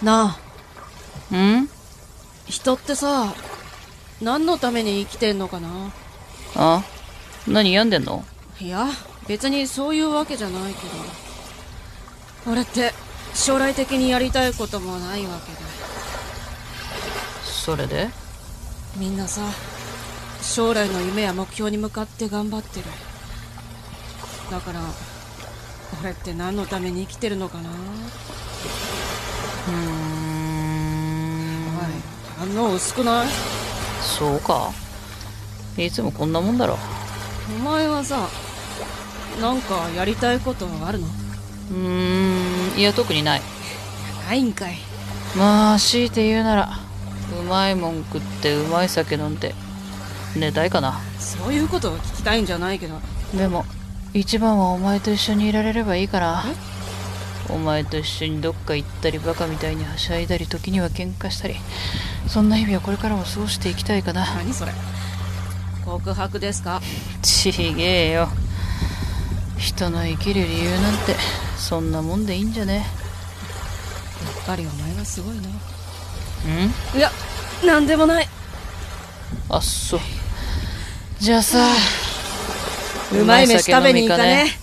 なあ。ん？ 人ってさ、何のために生きてんのかな。 あ？何病んでんの？ いや、別にそういうわけじゃないけど、俺って将来的にやりたいこともないわけで。 それで？ みんなさ、将来の夢や目標に向かって頑張ってる。だから俺って何のために生きてるのかな。反応薄くない？ そうか。いつもこんなもんだろ。 お前はさ、なんかやりたいことあるの？ いや特にない。 ないんかい。 まあ強いて言うなら、うまいもん食ってうまい酒飲んで寝たいかな。 そういうことを聞きたいんじゃないけど。 でも一番はお前と一緒にいられればいいかな。お前と一緒にどっか行ったり、バカみたいにはしゃいだり、時には喧嘩したり、そんな日々はこれからも過ごしていきたいかな。 何それ、告白ですか？ ちげえよ。人の生きる理由なんてそんなもんでいいんじゃね？ やっぱりお前はすごいな。 ん？ いや、なんでもない。 あっそう。じゃあさ、 うまい飯食べに行かね。